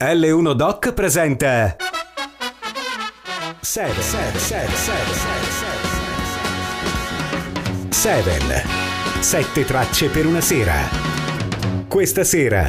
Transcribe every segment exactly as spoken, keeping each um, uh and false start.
L uno Doc presenta Seven, Seven, Seven, Seven, Seven. Sette tracce per una sera. Questa sera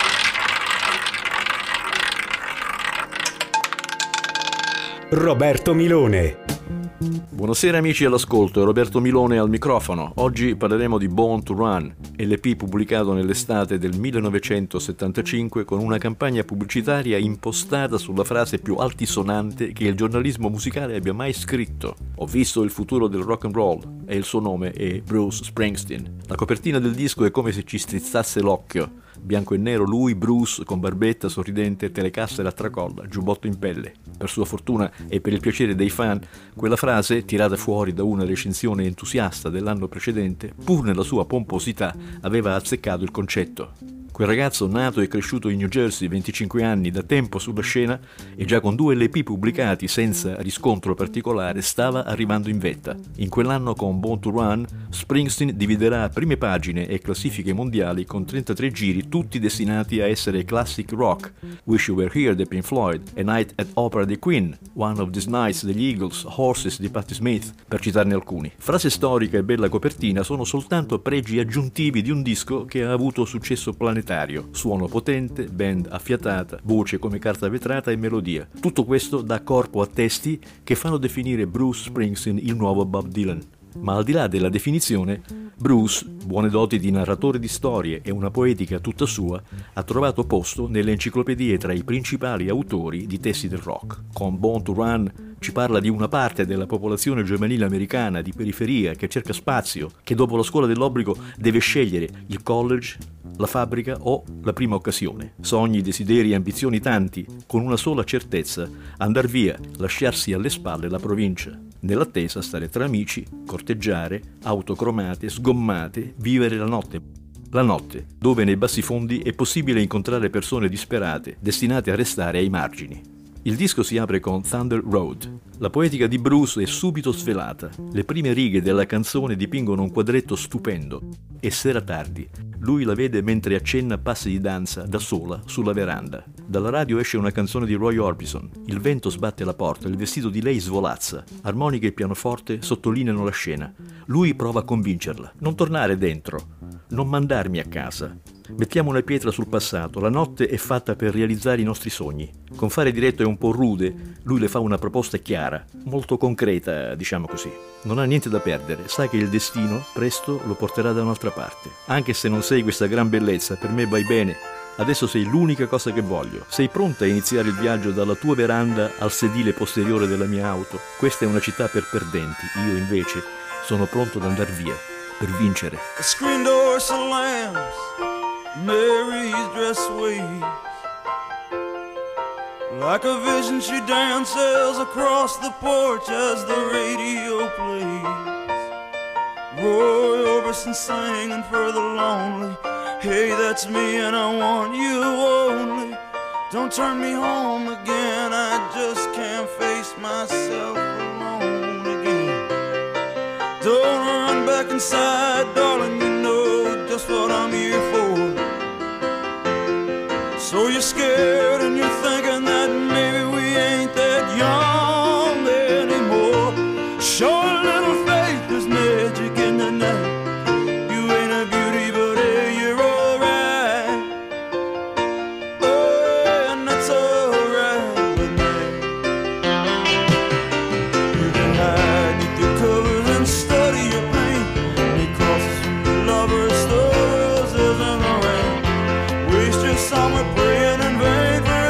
Roberto Milone. Buonasera amici all'ascolto, Roberto Milone al microfono. Oggi parleremo di Born to Run, L P pubblicato nell'estate del millenovecentosettantacinque con una campagna pubblicitaria impostata sulla frase più altisonante che il giornalismo musicale abbia mai scritto. Ho visto il futuro del rock and roll e il suo nome è Bruce Springsteen. La copertina del disco è come se ci strizzasse l'occhio. Bianco e nero, lui, Bruce, con barbetta, sorridente, telecaster a tracolla, giubbotto in pelle. Per sua fortuna e per il piacere dei fan, quella frase, tirata fuori da una recensione entusiasta dell'anno precedente, pur nella sua pomposità, aveva azzeccato il concetto. Quel ragazzo nato e cresciuto in New Jersey, venticinque anni, da tempo sulla scena, e già con due L P pubblicati senza riscontro particolare, stava arrivando in vetta. In quell'anno con Born to Run, Springsteen dividerà prime pagine e classifiche mondiali con trentatré giri, tutti destinati a essere classic rock. Wish You Were Here di Pink Floyd, A Night at Opera di Queen, One of These Nights degli Eagles, Horses di Patti Smith, per citarne alcuni. Frase storica e bella copertina sono soltanto pregi aggiuntivi di un disco che ha avuto successo planetario. Suono potente, band affiatata, voce come carta vetrata e melodia. Tutto questo dà corpo a testi che fanno definire Bruce Springsteen il nuovo Bob Dylan. Ma al di là della definizione, Bruce, buone doti di narratore di storie e una poetica tutta sua, ha trovato posto nelle enciclopedie tra i principali autori di testi del rock. Con Born to Run ci parla di una parte della popolazione giovanile americana di periferia che cerca spazio, che dopo la scuola dell'obbligo deve scegliere il college, la fabbrica o la prima occasione. Sogni, desideri e ambizioni tanti, con una sola certezza: andar via, lasciarsi alle spalle la provincia. Nell'attesa stare tra amici, corteggiare, auto cromate, sgommate, vivere la notte. La notte, dove nei bassi fondi è possibile incontrare persone disperate, destinate a restare ai margini. Il disco si apre con Thunder Road. La poetica di Bruce è subito svelata. Le prime righe della canzone dipingono un quadretto stupendo. È sera tardi. Lui la vede mentre accenna passi di danza da sola sulla veranda. Dalla radio esce una canzone di Roy Orbison. Il vento sbatte la porta, il vestito di lei svolazza. Armonica e pianoforte sottolineano la scena. Lui prova a convincerla. Non tornare dentro. Non mandarmi a casa. Mettiamo una pietra sul passato, la notte è fatta per realizzare i nostri sogni. Con fare diretto è un po' rude, lui le fa una proposta chiara, molto concreta, diciamo così. Non ha niente da perdere, sa che il destino presto lo porterà da un'altra parte. Anche se non sei questa gran bellezza, per me vai bene. Adesso sei l'unica cosa che voglio. Sei pronta a iniziare il viaggio dalla tua veranda al sedile posteriore della mia auto? Questa è una città per perdenti, io invece sono pronto ad andar via, per vincere. The screen door slams, Mary's dress waves. Like a vision she dances across the porch as the radio plays. Roy Orbison singing for the lonely. Hey, that's me and I want you only. Don't turn me home again, I just can't face myself alone again. Don't run back inside, darling, you know just what I'm here for. So you're scared and you're thinking that maybe we ain't that young anymore. Show a little faith, there's magic in the night. You ain't a beauty, but hey, you're alright. Oh, and that's alright with me. You can hide beneath your covers and study your pain. Make crosses from your lovers, the roses and the rain. Waste your summer praying in vain for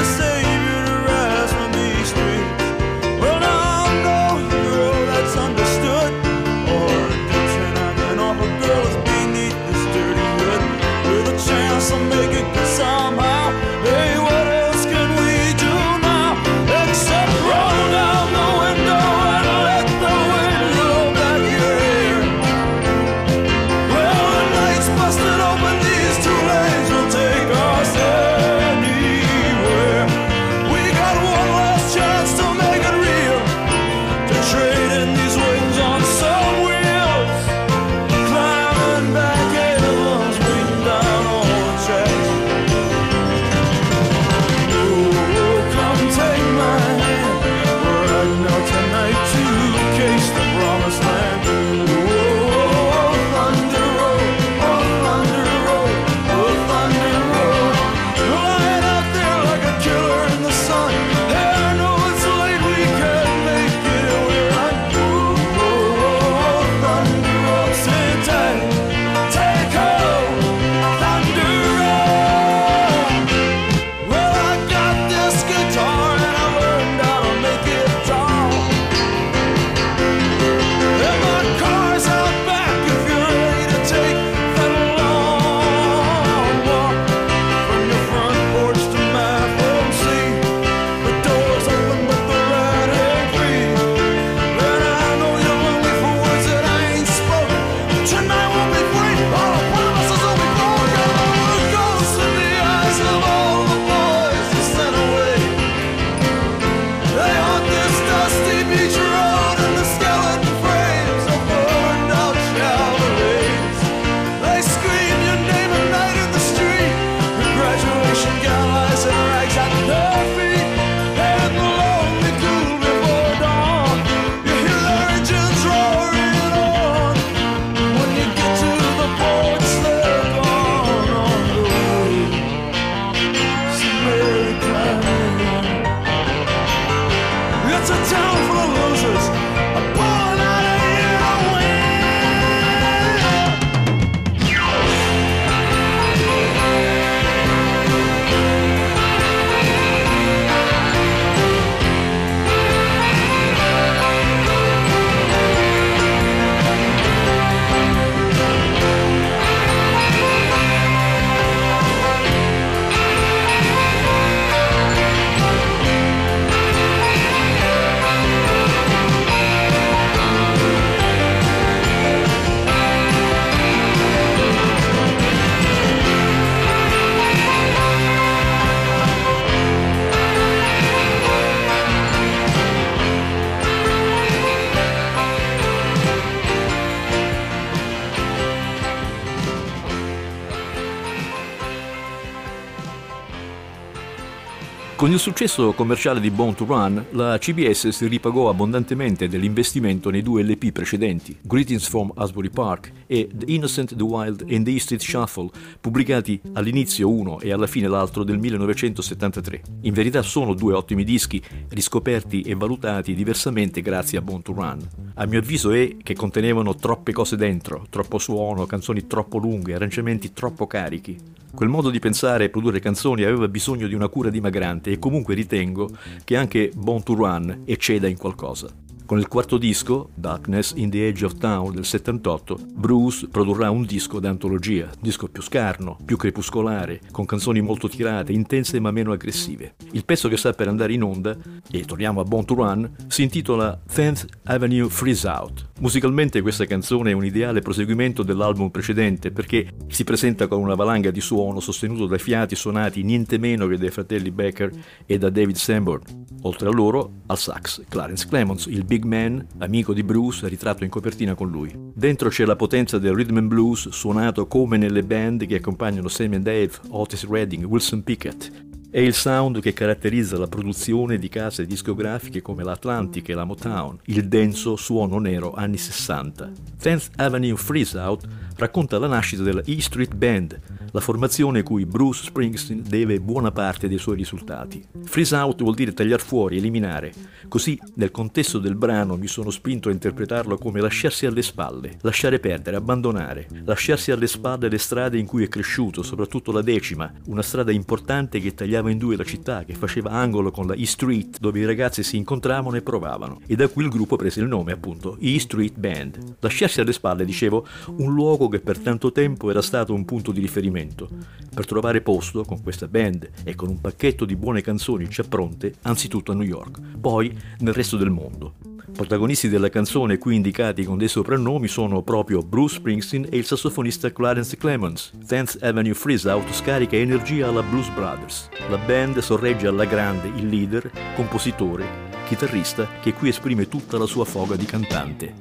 Con il successo commerciale di Born to Run, la C B S si ripagò abbondantemente dell'investimento nei due L P precedenti, Greetings from Asbury Park e The Innocent, The Wild and the E Street Shuffle, pubblicati all'inizio uno e alla fine l'altro del millenovecentosettantatré. In verità sono due ottimi dischi, riscoperti e valutati diversamente grazie a Born to Run. A mio avviso è che contenevano troppe cose dentro, troppo suono, canzoni troppo lunghe, arrangiamenti troppo carichi. Quel modo di pensare e produrre canzoni aveva bisogno di una cura dimagrante e comunque ritengo che anche Born to Run ecceda in qualcosa. Con il quarto disco, Darkness in the Edge of Town del settantotto, Bruce produrrà un disco d'antologia, un disco più scarno, più crepuscolare, con canzoni molto tirate, intense ma meno aggressive. Il pezzo che sta per andare in onda, e torniamo a Born to Run, si intitola tenth Avenue Freeze Out. Musicalmente questa canzone è un ideale proseguimento dell'album precedente perché si presenta con una valanga di suono sostenuto dai fiati suonati niente meno che dai fratelli Becker e da David Sanborn. Oltre a loro, al sax, Clarence Clemons, il big man, amico di Bruce, ritratto in copertina con lui. Dentro c'è la potenza del rhythm and blues suonato come nelle band che accompagnano Sammy and Dave, Otis Redding, Wilson Pickett. È il sound che caratterizza la produzione di case discografiche come l'Atlantic e la Motown, il denso suono nero anni sessanta. tenth Avenue Freeze Out racconta la nascita della E Street Band, la formazione cui Bruce Springsteen deve buona parte dei suoi risultati. Freeze Out vuol dire tagliar fuori, eliminare. Così, nel contesto del brano, mi sono spinto a interpretarlo come lasciarsi alle spalle, lasciare perdere, abbandonare, lasciarsi alle spalle le strade in cui è cresciuto, soprattutto la decima, una strada importante che tagliava in due la città, che faceva angolo con la E Street, dove i ragazzi si incontravano e provavano. E da qui il gruppo prese il nome, appunto, E Street Band. Lasciarsi alle spalle, dicevo, un luogo che per tanto tempo era stato un punto di riferimento. Per trovare posto con questa band e con un pacchetto di buone canzoni già pronte, anzitutto a New York, poi nel resto del mondo. Protagonisti della canzone qui indicati con dei soprannomi sono proprio Bruce Springsteen e il sassofonista Clarence Clemons. tenth Avenue Freeze Out scarica energia alla Blues Brothers. La band sorregge alla grande il leader, compositore, chitarrista che qui esprime tutta la sua foga di cantante.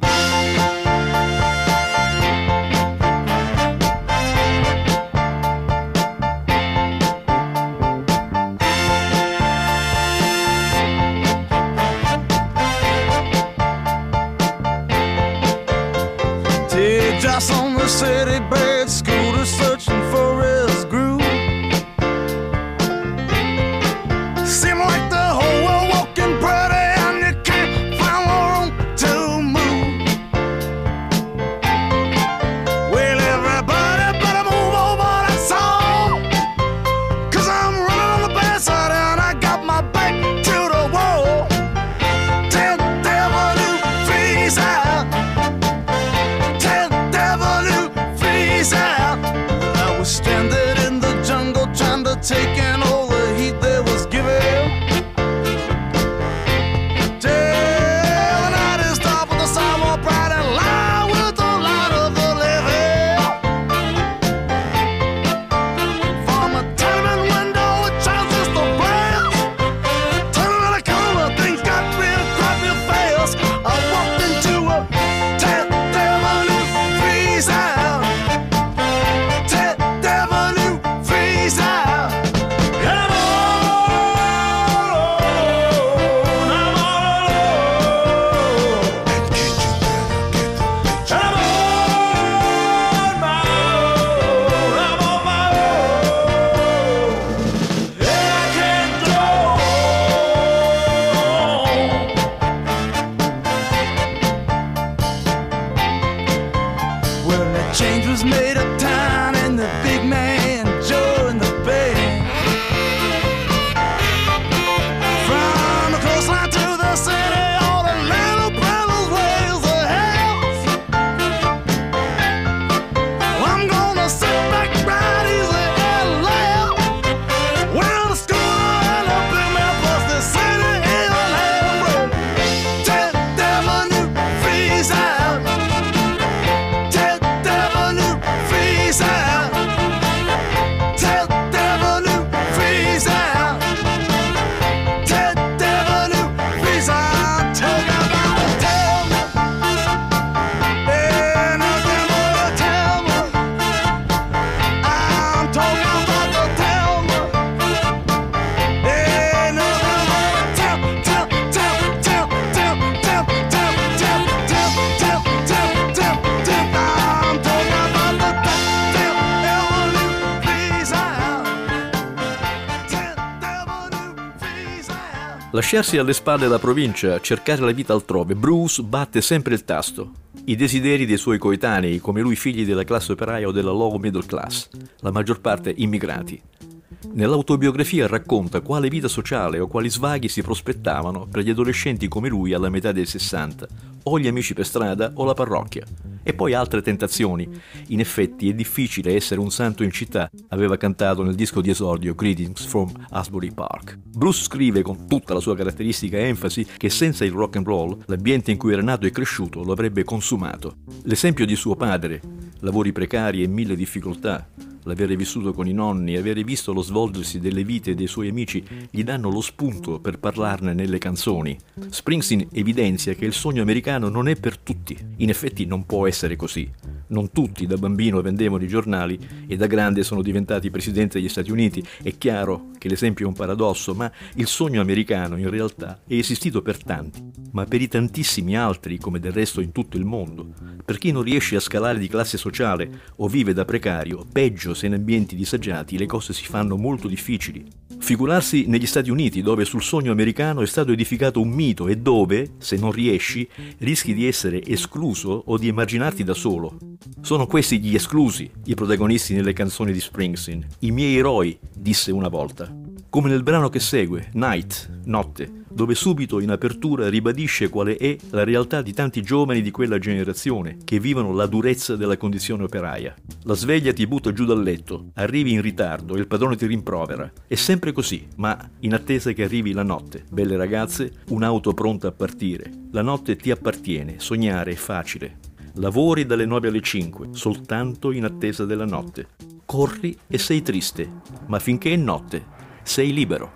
Just on the city bed, scooter searching for his groove. Seem like the whole world walking pretty and you can't find no room to move. Well, everybody better move over that song, 'cause I'm running on the bad side and I got my back to the wall. tenth Avenue freeze out. I was stranded in the jungle trying to take in all the heat that was given. Lasciarsi alle spalle la provincia, cercare la vita altrove, Bruce batte sempre il tasto. I desideri dei suoi coetanei, come lui figli della classe operaia o della low middle class, la maggior parte immigrati. Nell'autobiografia racconta quale vita sociale o quali svaghi si prospettavano per gli adolescenti come lui alla metà dei sessanta, o gli amici per strada o la parrocchia. E poi altre tentazioni. In effetti è difficile essere un santo in città, aveva cantato nel disco di esordio Greetings from Asbury Park. Bruce scrive con tutta la sua caratteristica enfasi che senza il rock and roll l'ambiente in cui era nato e cresciuto lo avrebbe consumato. L'esempio di suo padre, lavori precari e mille difficoltà, l'avere vissuto con i nonni e avere visto lo svolgersi delle vite dei suoi amici gli danno lo spunto per parlarne nelle canzoni. Springsteen evidenzia che il sogno americano non è per tutti. In effetti non può essere così. Non tutti da bambino vendevano i giornali e da grande sono diventati presidente degli Stati Uniti. È chiaro che l'esempio è un paradosso, ma il sogno americano in realtà è esistito per tanti, ma per i tantissimi altri, come del resto in tutto il mondo. Per chi non riesce a scalare di classe sociale o vive da precario, peggio se in ambienti disagiati le cose si fanno molto difficili. Figurarsi negli Stati Uniti, dove sul sogno americano è stato edificato un mito e dove, se non riesci, rischi di essere escluso o di emarginarti da solo. Sono questi gli esclusi, i protagonisti nelle canzoni di Springsteen. I miei eroi, disse una volta. Come nel brano che segue, Night, Notte, dove subito in apertura ribadisce quale è la realtà di tanti giovani di quella generazione che vivono la durezza della condizione operaia. La sveglia ti butta giù dal letto, arrivi in ritardo e il padrone ti rimprovera. È sempre così, ma in attesa che arrivi la notte. Belle ragazze, un'auto pronta a partire. La notte ti appartiene, sognare è facile. Lavori dalle nove alle cinque, soltanto in attesa della notte. Corri e sei triste, ma finché è notte, sei libero.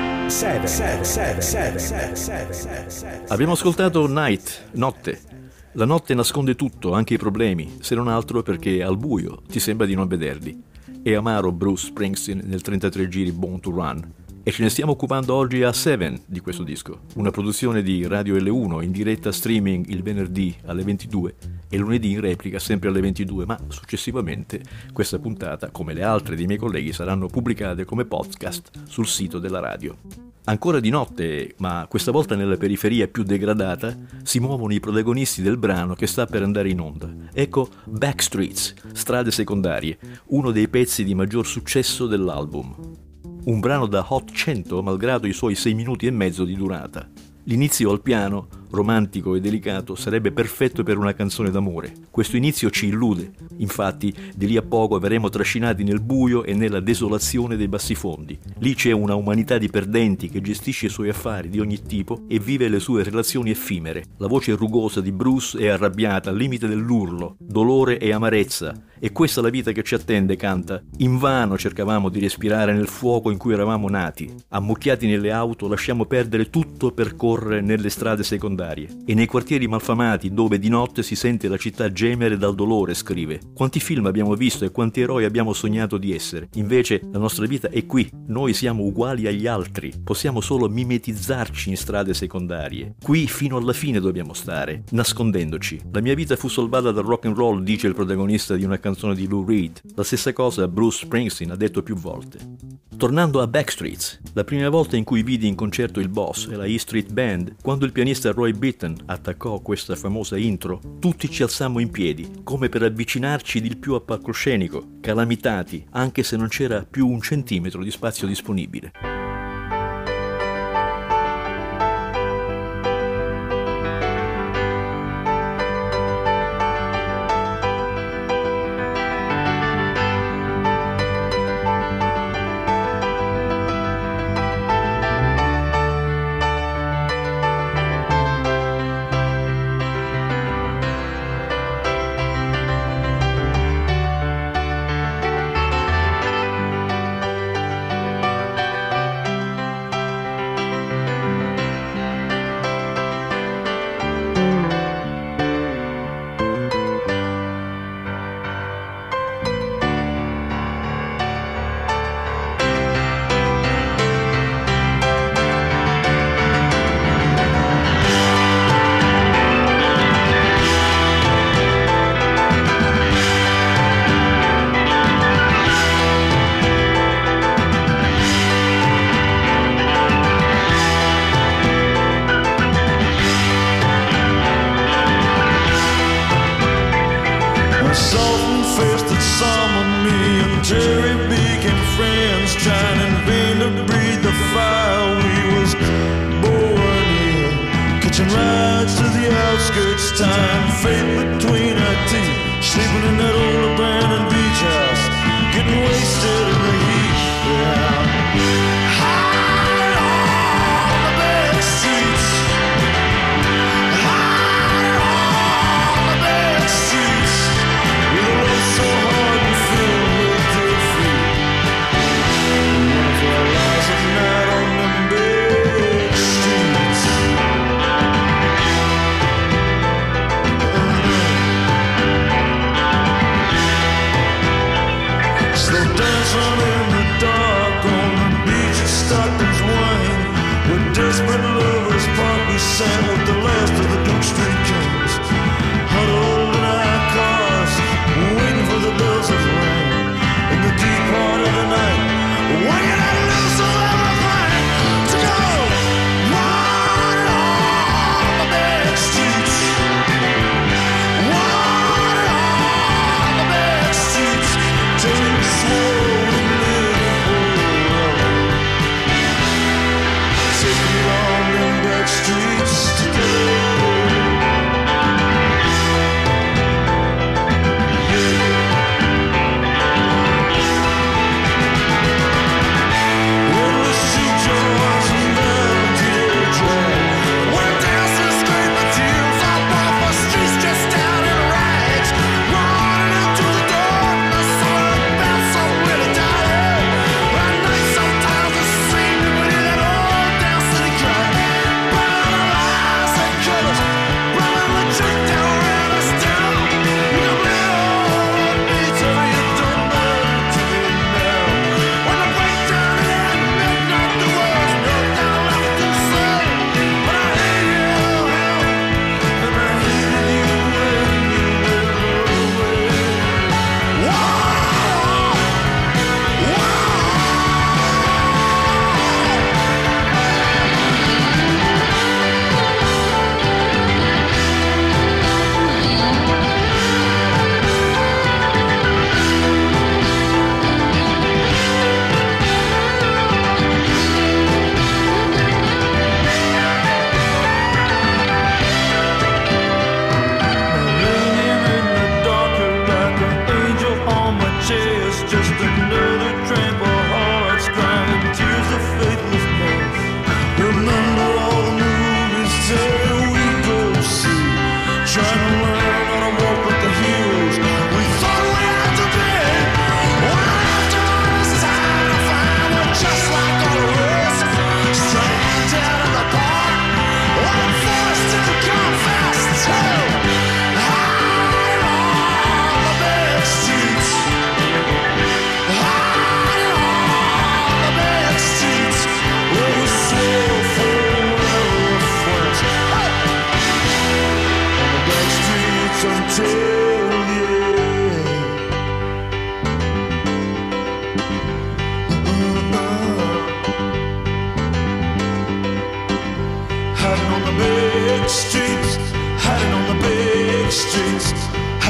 sette, sette, sette, sette, sette, sette, sette. Abbiamo ascoltato Night, Notte, La notte nasconde tutto, anche i problemi, se non altro perché al buio ti sembra di non vederli. È amaro Bruce Springsteen nel trentatré giri Born to Run. E ce ne stiamo occupando oggi a Seven di questo disco, una produzione di Radio L uno in diretta streaming il venerdì alle ventidue e lunedì in replica sempre alle ventidue, ma successivamente questa puntata, come le altre dei miei colleghi, saranno pubblicate come podcast sul sito della radio. Ancora di notte, ma questa volta nella periferia più degradata, si muovono i protagonisti del brano che sta per andare in onda. Ecco Backstreets, Strade secondarie, uno dei pezzi di maggior successo dell'album. Un brano da Hot cento malgrado i suoi sei minuti e mezzo di durata. L'inizio al piano, romantico e delicato, sarebbe perfetto per una canzone d'amore. Questo inizio ci illude. Infatti, di lì a poco verremo trascinati nel buio e nella desolazione dei bassifondi. Lì c'è una umanità di perdenti che gestisce i suoi affari di ogni tipo e vive le sue relazioni effimere. La voce rugosa di Bruce è arrabbiata, al limite dell'urlo, dolore e amarezza. E questa è la vita che ci attende, canta. Invano cercavamo di respirare nel fuoco in cui eravamo nati. Ammucchiati nelle auto lasciamo perdere tutto per correre nelle strade secondarie e nei quartieri malfamati dove di notte si sente la città gemere dal dolore, scrive. Quanti film abbiamo visto e quanti eroi abbiamo sognato di essere. Invece la nostra vita è qui. Noi siamo uguali agli altri. Possiamo solo mimetizzarci in strade secondarie. Qui fino alla fine dobbiamo stare, nascondendoci. La mia vita fu salvata dal rock and roll, dice il protagonista di una canzone di Lou Reed. La stessa cosa Bruce Springsteen ha detto più volte. Tornando a Backstreets, la prima volta in cui vidi in concerto il Boss e la E Street Band, quando il pianista Roy Bittan attaccò questa famosa intro, tutti ci alzammo in piedi, come per avvicinarci di più al palcoscenico, calamitati, anche se non c'era più un centimetro di spazio disponibile. Free.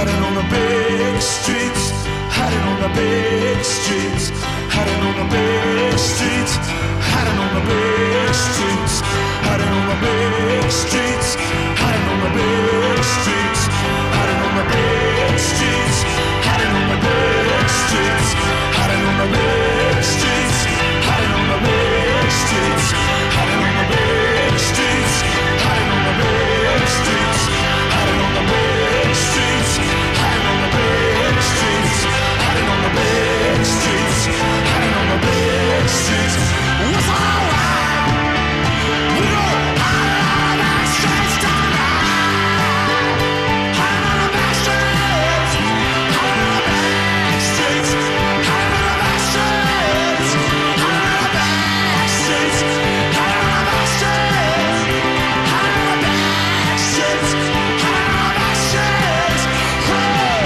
hiding on the big streets, hiding on the big streets, hiding on the big streets, hiding on the big streets, hiding on the big streets, hiding on the big streets, hiding on the big streets, hiding on the big streets, hiding on the big streets, hiding on the big streets, hiding on the big streets, hiding on the big streets, hiding on the big streets, hiding on the big streets, hiding on the big streets, hiding on the big streets. What's alright? We don't hide on the back streets tonight. Hide on the back streets, hide on the back streets, hide on the back streets, hide on the back streets, hide on the back streets, hide on the back streets, hide on the back streets. Hey,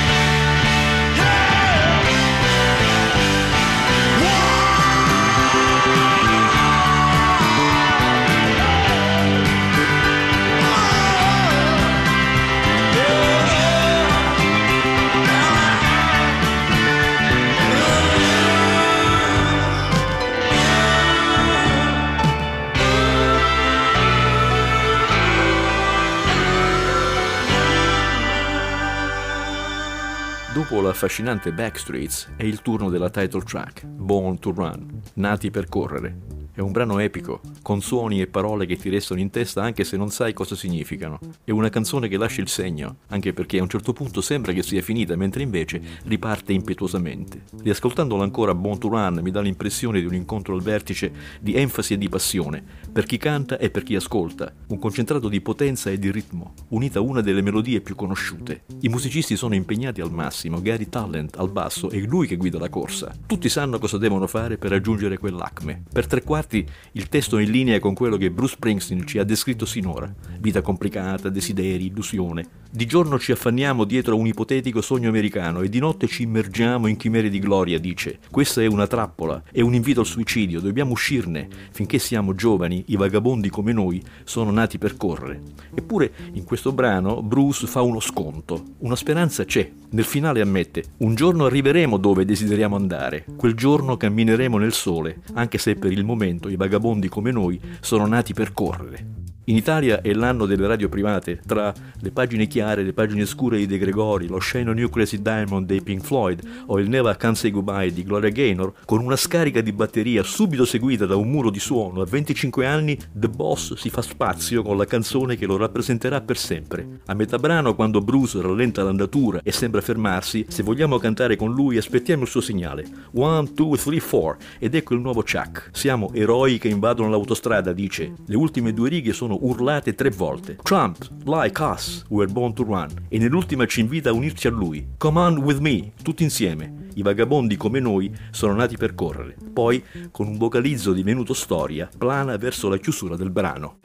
Dopo l'affascinante Backstreets è il turno della title track, Born to Run, Nati per correre. È un brano epico, con suoni e parole che ti restano in testa anche se non sai cosa significano. È una canzone che lascia il segno, anche perché a un certo punto sembra che sia finita, mentre invece riparte impetuosamente. Riascoltandola ancora, Born to Run mi dà l'impressione di un incontro al vertice di enfasi e di passione, per chi canta e per chi ascolta, un concentrato di potenza e di ritmo, unita a una delle melodie più conosciute. I musicisti sono impegnati al massimo, Gary Talent al basso e lui che guida la corsa. Tutti sanno cosa devono fare per raggiungere quell'acme. Per tre quarti il testo è in linea con quello che Bruce Springsteen ci ha descritto sinora. Vita complicata, desideri, illusione. Di giorno ci affanniamo dietro a un ipotetico sogno americano e di notte ci immergiamo in chimere di gloria, dice. Questa è una trappola, è un invito al suicidio, dobbiamo uscirne. Finché siamo giovani, i vagabondi come noi sono nati per correre. Eppure in questo brano Bruce fa uno sconto. Una speranza c'è. Nel finale ammette: un giorno arriveremo dove desideriamo andare, quel giorno cammineremo nel sole, anche se per il momento i vagabondi come noi sono nati per correre. In Italia è l'anno delle radio private, tra le pagine chiare e le pagine scure di De Gregori, lo Shine on You Crazy Diamond dei Pink Floyd o il Never Can Say Goodbye di Gloria Gaynor, con una scarica di batteria subito seguita da un muro di suono. A venticinque anni The Boss si fa spazio con la canzone che lo rappresenterà per sempre. A metà brano, quando Bruce rallenta l'andatura e sembra fermarsi, se vogliamo cantare con lui aspettiamo il suo segnale. One, two, three, four. Ed ecco il nuovo Chuck. Siamo eroi che invadono l'autostrada, dice. Le ultime due righe sono urlate tre volte. Trump, like us, we're born to run. E nell'ultima ci invita a unirci a lui. Come on with me, tutti insieme. I vagabondi come noi sono nati per correre. Poi, con un vocalizzo divenuto storia, plana verso la chiusura del brano.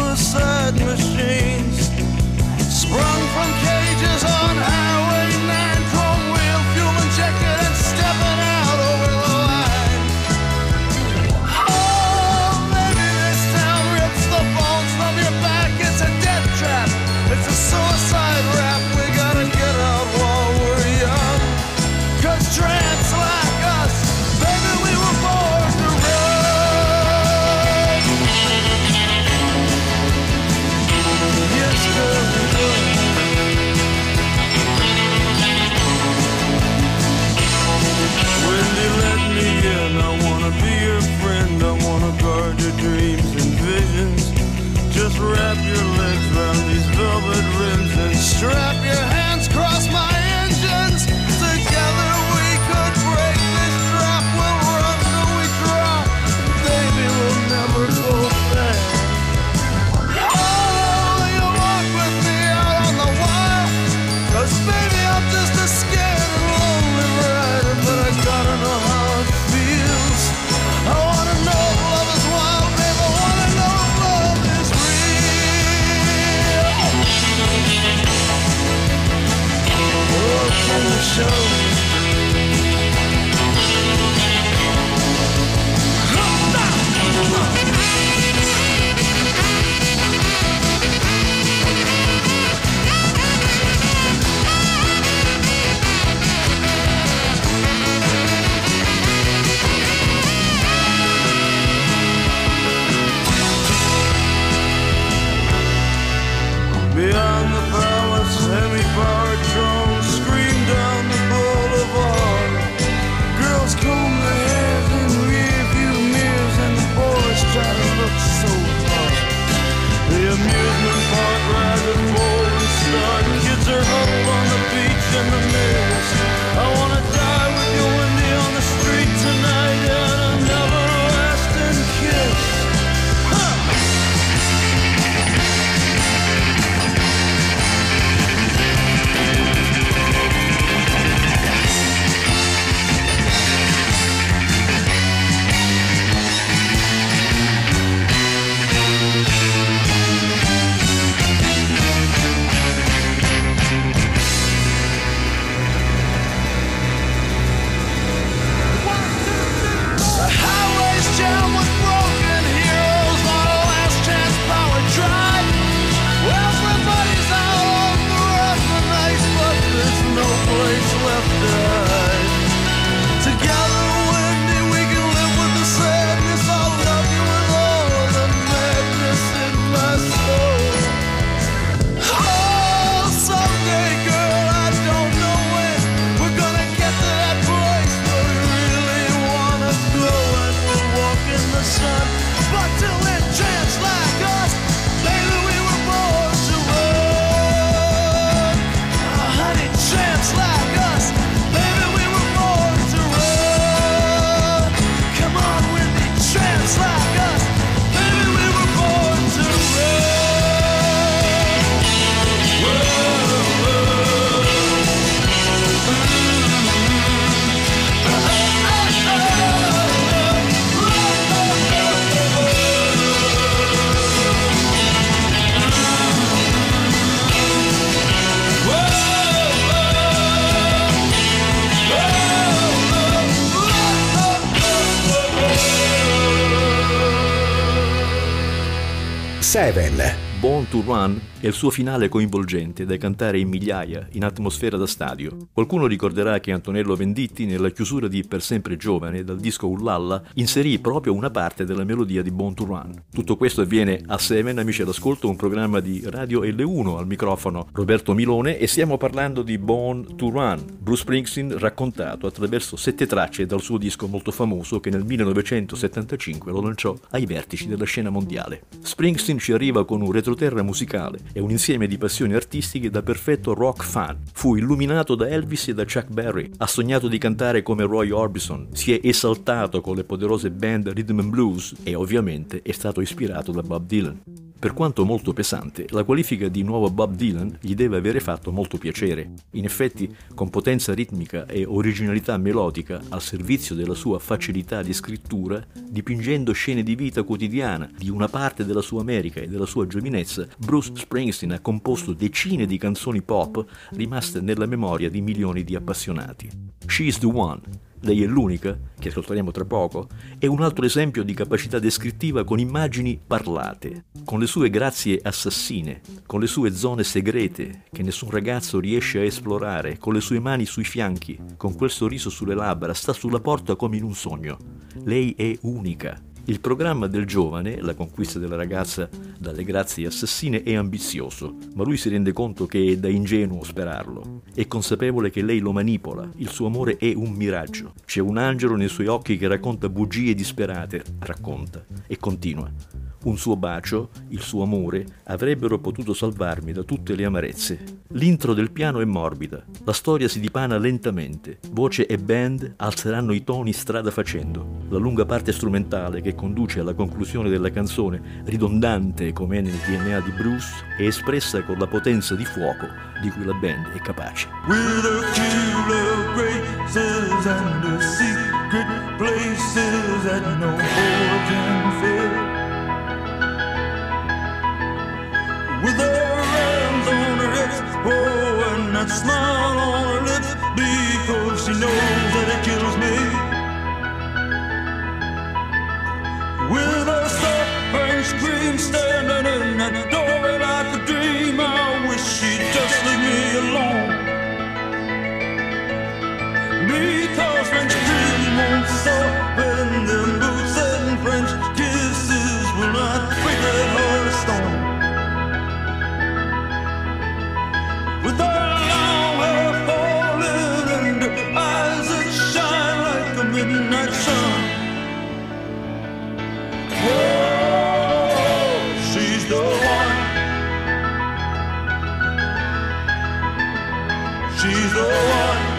Machines sprung from cages on Highway nine. sette. Born to Run è il suo finale coinvolgente da cantare in migliaia, in atmosfera da stadio. Qualcuno ricorderà che Antonello Venditti, nella chiusura di Per sempre giovane, dal disco Ullalla, inserì proprio una parte della melodia di Born to Run. Tutto questo avviene a Seven, amici all'ascolto, un programma di Radio L uno, al microfono Roberto Milone, e stiamo parlando di Born to Run, Bruce Springsteen raccontato attraverso sette tracce dal suo disco molto famoso che nel millenovecentosettantacinque lo lanciò ai vertici della scena mondiale. Springsteen ci arriva con un retroterra musicale e un insieme di passioni artistiche da perfetto rock fan. Fu illuminato da Elvis e da Chuck Berry, ha sognato di cantare come Roy Orbison, si è esaltato con le poderose band Rhythm and Blues e ovviamente è stato ispirato da Bob Dylan. Per quanto molto pesante, la qualifica di nuovo Bob Dylan gli deve avere fatto molto piacere. In effetti, con potenza ritmica e originalità melodica al servizio della sua facilità di scrittura, dipingendo scene di vita quotidiana di una parte della sua America e della sua giovinezza, Bruce Springsteen ha composto decine di canzoni pop rimaste nella memoria di milioni di appassionati. She's the One, lei è l'unica, che ascolteremo tra poco, è un altro esempio di capacità descrittiva con immagini parlate, con le sue grazie assassine, con le sue zone segrete che nessun ragazzo riesce a esplorare, con le sue mani sui fianchi, con quel sorriso sulle labbra, sta sulla porta come in un sogno. Lei è unica. Il programma del giovane, la conquista della ragazza dalle grazie assassine, è ambizioso, ma lui si rende conto che è da ingenuo sperarlo. È consapevole che lei lo manipola, il suo amore è un miraggio. C'è un angelo nei suoi occhi che racconta bugie disperate, racconta, e continua. Un suo bacio, il suo amore, avrebbero potuto salvarmi da tutte le amarezze. L'intro del piano è morbida, la storia si dipana lentamente, voce e band alzeranno i toni strada facendo. La lunga parte strumentale che conduce alla conclusione della canzone, ridondante come è nel D N A di Bruce, è espressa con la potenza di fuoco di cui la band è capace. With a queue of graces and the secret places that no more can fill. With her hands on her hips, oh, and that smile on her lips, because she knows that it kills me. With her soft French cream standing in that doorway like a dream, I wish she'd just leave me alone. Because French cream won't soften them boots and French kisses will not break that heart of stone. With her long hair falling and her eyes that shine like the midnight sun. Whoa, she's the one. She's the one.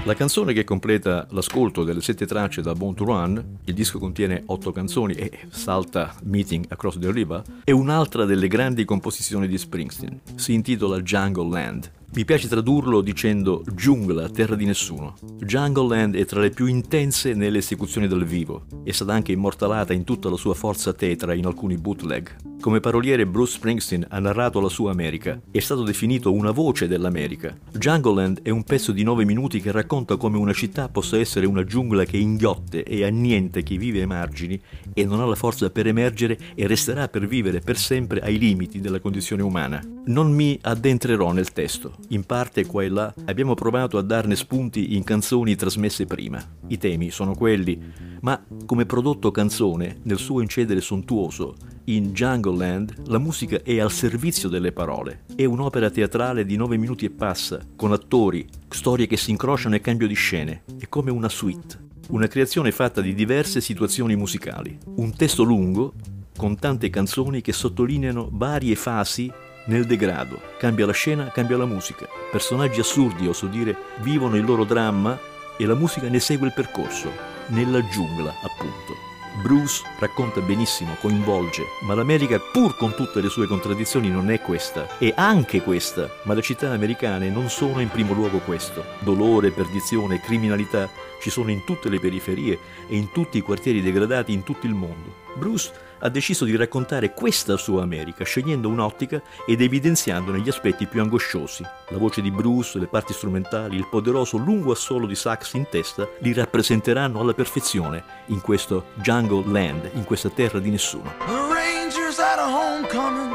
La canzone che completa l'ascolto delle sette tracce da Born to Run, il disco contiene otto canzoni e salta Meeting Across the River, è un'altra delle grandi composizioni di Springsteen. Si intitola Jungle Land. Mi piace tradurlo dicendo giungla, terra di nessuno. Jungle Land è tra le più intense nelle esecuzioni dal vivo. È stata anche immortalata in tutta la sua forza tetra in alcuni bootleg. Come paroliere Bruce Springsteen ha narrato la sua America. È stato definito una voce dell'America. Jungle Land è un pezzo di nove minuti che racconta come una città possa essere una giungla che inghiotte e annienta chi vive ai margini e non ha la forza per emergere e resterà per vivere per sempre ai limiti della condizione umana. Non mi addentrerò nel testo. In parte qua e là abbiamo provato a darne spunti in canzoni trasmesse prima. I temi sono quelli, ma come prodotto canzone, nel suo incedere sontuoso, in Jungle Land la musica è al servizio delle parole. È un'opera teatrale di nove minuti e passa, con attori, storie che si incrociano e cambio di scene. È come una suite. Una creazione fatta di diverse situazioni musicali. Un testo lungo, con tante canzoni che sottolineano varie fasi nel degrado. Cambia la scena, cambia la musica. Personaggi assurdi, oso dire, vivono il loro dramma e la musica ne segue il percorso. Nella giungla, appunto. Bruce racconta benissimo, coinvolge, ma l'America, pur con tutte le sue contraddizioni, non è questa. È anche questa, ma le città americane non sono in primo luogo questo. Dolore, perdizione, criminalità ci sono in tutte le periferie e in tutti i quartieri degradati in tutto il mondo. Bruce ha deciso di raccontare questa sua America, scegliendo un'ottica ed evidenziandone gli aspetti più angosciosi. La voce di Bruce, le parti strumentali, il poderoso lungo assolo di sax in testa li rappresenteranno alla perfezione in questo Jungle Land, in questa terra di nessuno. The Rangers had a homecoming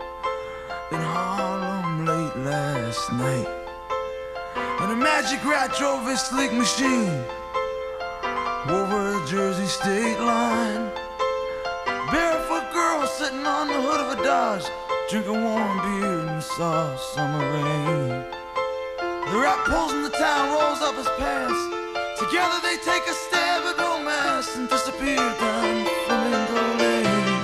in Harlem late last night, and a magic rat drove his sleek machine over a Jersey state line. Barefoot girl sitting on the hood of a Dodge, drinking warm beer in the soft summer rain. The rat pulls in the town, rolls up his pants. Together they take a stab at romance and disappear down Flamingo Lane.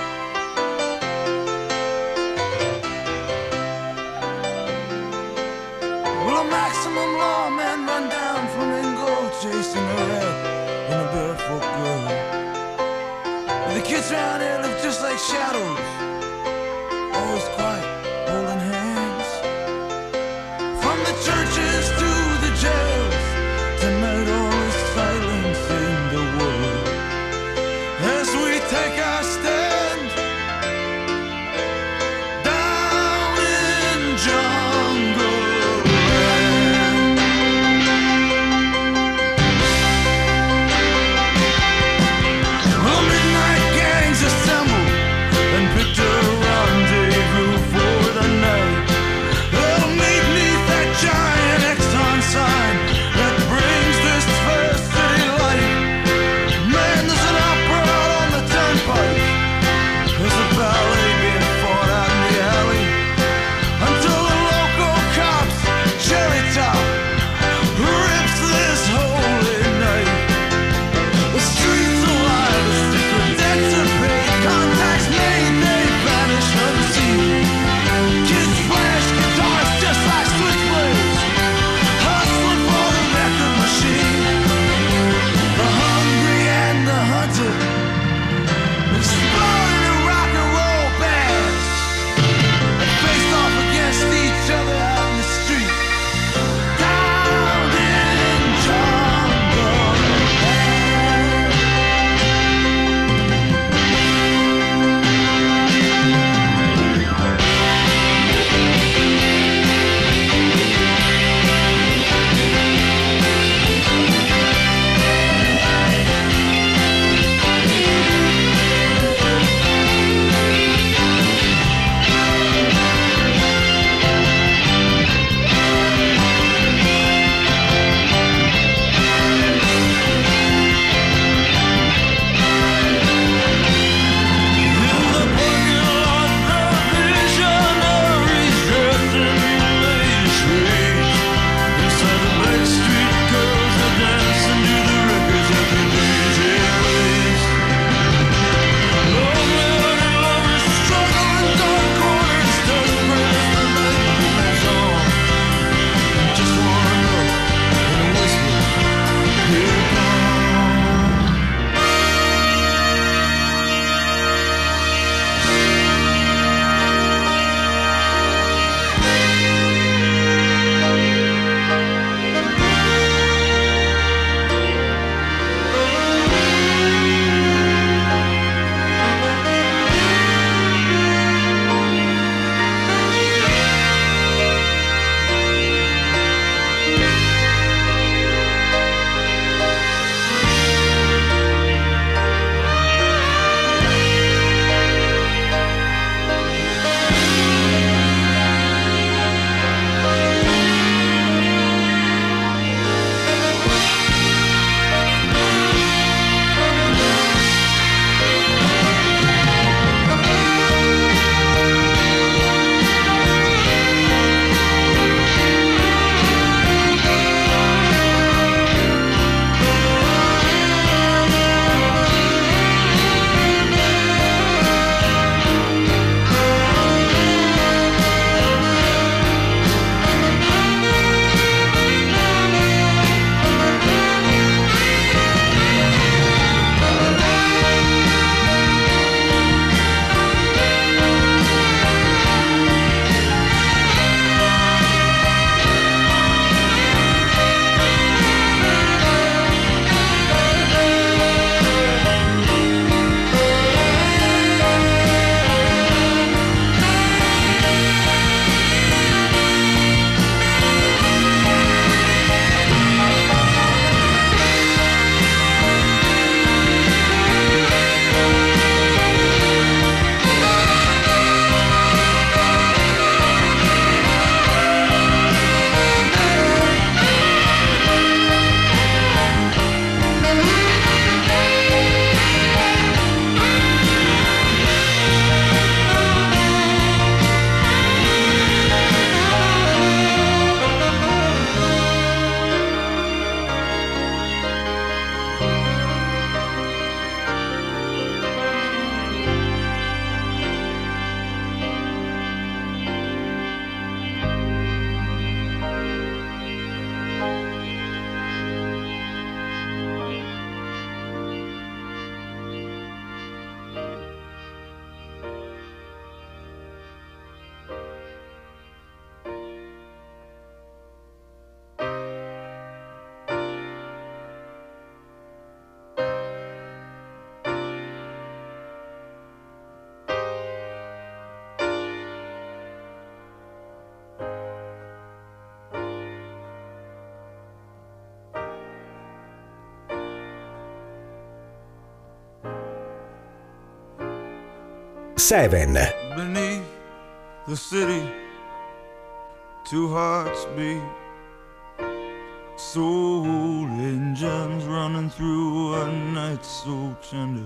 Well, a maximum lawman run down Flamingo, chasing a rat and a barefoot girl. The kids around here live just like shadows, always quiet, holding hands. From the churches to the jails, tonight all is silence in the world. As we take our stand down in Jungle Land. Well, midnight gangs assemble and picked a rendezvous for the night. They'll meet neath that giant Exxon sign that brings this first city light. Man, there's an opera out on the turnpike. Seven. Beneath the city, two hearts beat, soul engines running through a night so tender.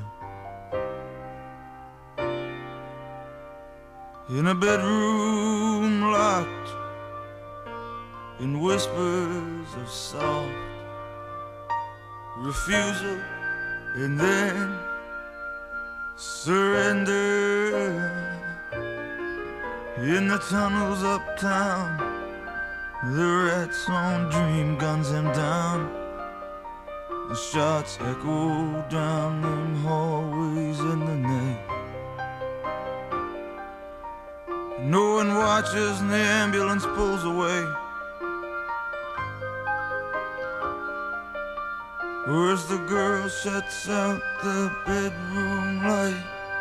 In a bedroom locked in whispers of soft refusal and then surrender. In the tunnels uptown, the rats on dream guns him down. The shots echo down them hallways in the night. No one watches and the ambulance pulls away. Where's the girl shuts out the bedroom light?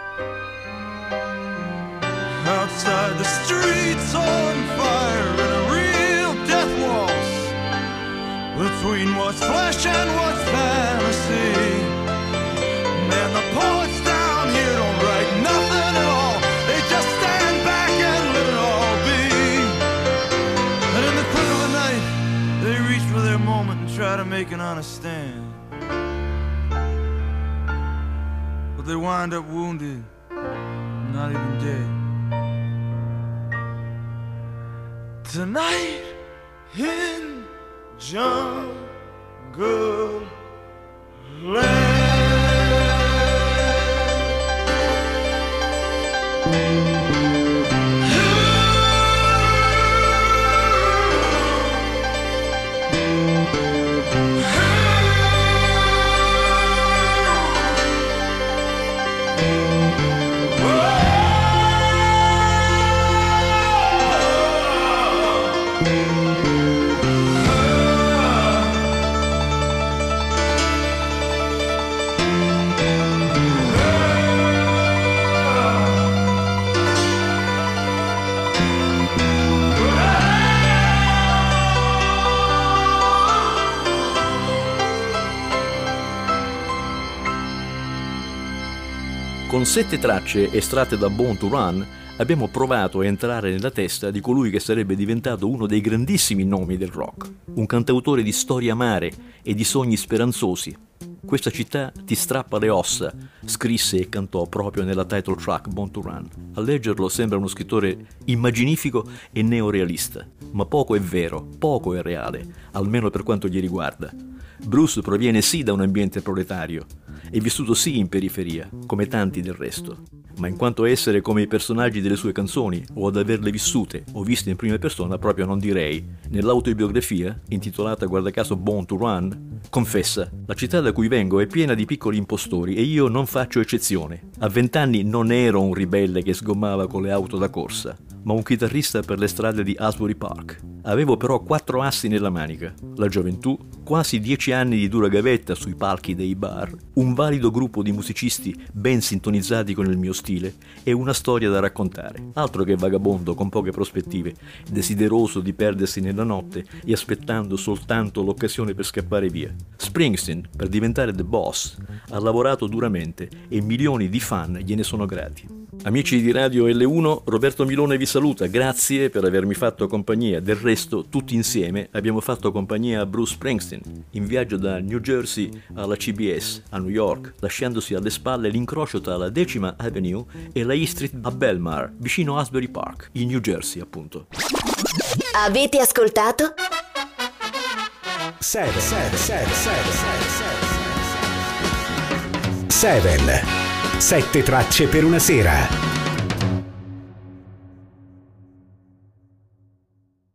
Outside the streets on fire in a real death waltz between what's flesh and what's fantasy. Man, the poets down here don't write nothing at all. They just stand back and let it all be. And in the quick of the night, they reach for their moment and try to make an honest stand. But they wind up wounded, not even dead. Tonight in Jungle Land. Con sette tracce estratte da Born to Run abbiamo provato a entrare nella testa di colui che sarebbe diventato uno dei grandissimi nomi del rock, un cantautore di storie amare e di sogni speranzosi. Questa città ti strappa le ossa, scrisse e cantò proprio nella title track Born to Run. A leggerlo sembra uno scrittore immaginifico e neorealista, ma poco è vero, poco è reale, almeno per quanto gli riguarda. Bruce proviene sì da un ambiente proletario, è vissuto sì in periferia, come tanti del resto, ma in quanto a essere come i personaggi delle sue canzoni o ad averle vissute o viste in prima persona proprio non direi. Nell'autobiografia, intitolata guarda caso Born to Run, confessa: la città da cui vengo è piena di piccoli impostori e io non faccio eccezione. A vent'anni non ero un ribelle che sgommava con le auto da corsa, ma un chitarrista per le strade di Asbury Park. Avevo però quattro assi nella manica: la gioventù, quasi dieci anni di dura gavetta sui palchi dei bar, un valido gruppo di musicisti ben sintonizzati con il mio stile e una storia da raccontare. Altro che vagabondo con poche prospettive, desideroso di perdersi nella notte e aspettando soltanto l'occasione per scappare via. Springsteen, per diventare The Boss, ha lavorato duramente e milioni di fan gliene sono grati. Amici di Radio L uno, Roberto Milone vi saluta, grazie per avermi fatto compagnia. Del resto, tutti insieme abbiamo fatto compagnia a Bruce Springsteen, in viaggio da New Jersey alla C B S, a New York, lasciandosi alle spalle l'incrocio tra la Decima Avenue e la E Street a Belmar, vicino Asbury Park, in New Jersey appunto. Avete ascoltato? Seven. Seven. Seven. Seven. Seven. Sette tracce per una sera.